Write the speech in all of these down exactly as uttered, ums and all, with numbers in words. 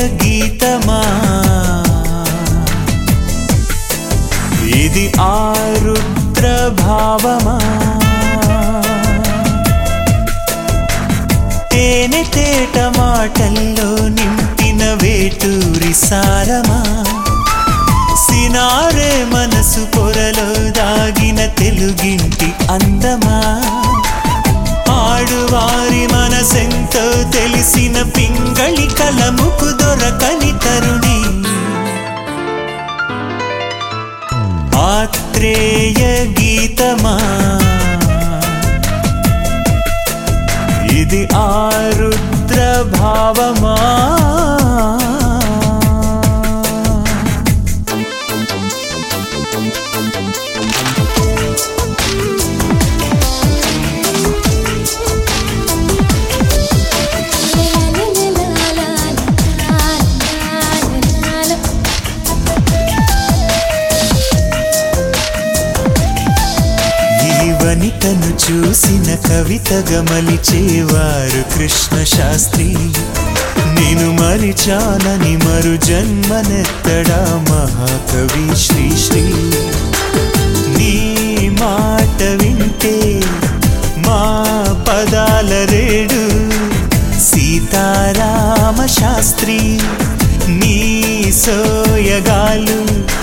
గీతమా ఇది ఆరుద్ర భావమా తేనె తేట మాటల్లో నింపిన వేటూరి సారమా సినారే మనసు పొరలో దాగిన తెలుగింటి అందమా ఆడువారి మనసెంతో తెలిసిన పింగళి కలముకు దొరకని తరుణి ఆత్రేయ గీతమా ఇది ఆరుద్ర భావమా వనితను చూసిన కవితగా మలిచేవారు కృష్ణ శాస్త్రి నేను మరిచానని మరు జన్మనెత్తడా మహాకవి శ్రీశ్రీ నీ మాట వింటే మా పదాల రేడు సీతారామ శాస్త్రి నీ సోయగాలు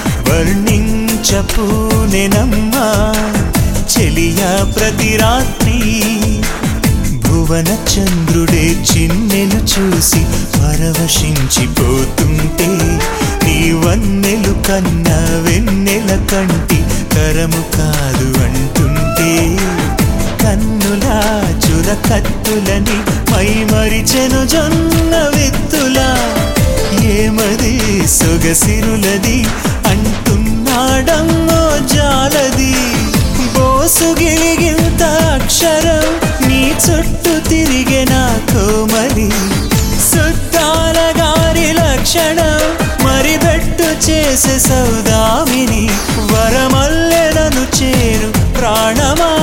వర్ణించపూనెనమ్మా చెలియా ప్రతి రాత్రి భువన చంద్రుడే చిన్నెలు చూసి పరవశించిపోతుంటే నీ వన్నెలు కన్నా వెన్నెల కంటి తరము కాదు అంటుంటే కన్నులా చురకత్తులని మై మరిచెను జొన్న విత్తులా ఏమది సొగసిరులది అంటున్నాడమ్మో జాలది బోసుగిలిగింత అక్షరం నీ చుట్టూ తిరిగే నా కోమలి సుద్దాల గారి లక్షణం మరి బెట్టు చేసే సౌదామిని వరమల్లెనను చేరు ప్రాణమా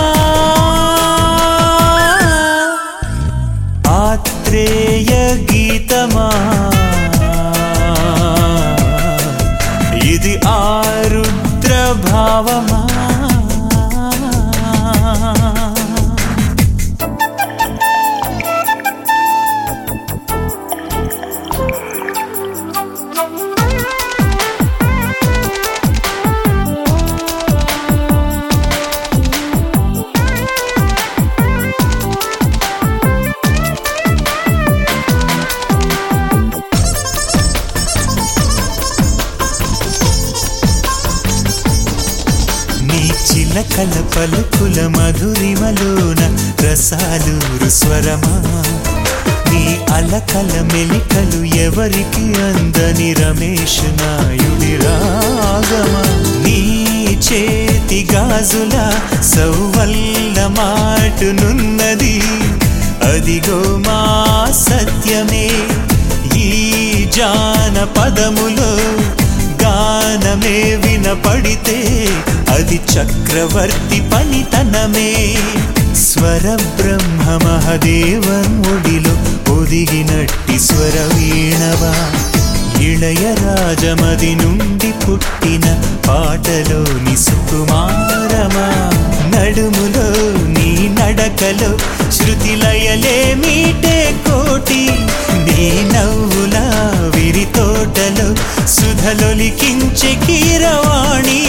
ఆత్రేయ గీతమా ఇది ఆరుద్ర భావమా చిలకల పలుకుల మధురిమలోన రసాలూరు స్వరమా నీ అలకల మెలికలు ఎవరికి అందని రమేష్ నాయుడి రాగమా నీ చేతి గాజుల సౌవల్ల మాటునున్నది అదిగో మా సత్యమే ఈ జానపదములో గానమే వినపడితే అది చక్రవర్తి పనితనమే స్వర బ్రహ్మ మహదేవముడిలో ఒదిగినట్టి స్వర వీణవా ఇళయ రాజమది నుండి పుట్టిన పాటలోని సుకుమారమా నడుములో నీ నడకలో శృతి లయలే మీటే కోటి నీ నవ్వుల విరి తోటలో సుధలొలికించే కీరవాణి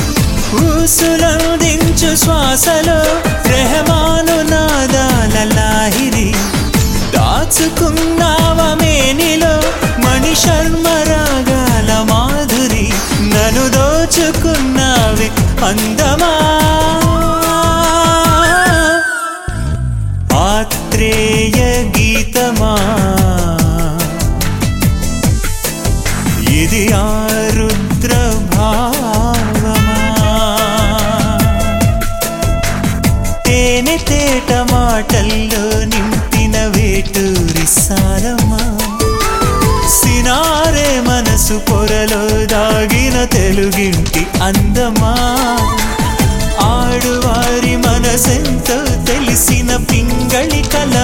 ఊసులందించు శ్వాసలో రెహమాను నాదాల లాహిరి దాచుకున్నావమేనిలో మణి శర్మ రాగాల మాధురి నన్ను దోచుకున్నావే అందమా ఆత్రేయ గీతమా ఇది ఆరుద్ర భావమా తేనె తేట మాటల్లో నింపిన వేటూరి సారమా సినారే మనసు పొరలో దాగిన తెలుగింటి అందమా ఆడువారి మనసెంతో తెలిసిన పింగళి కల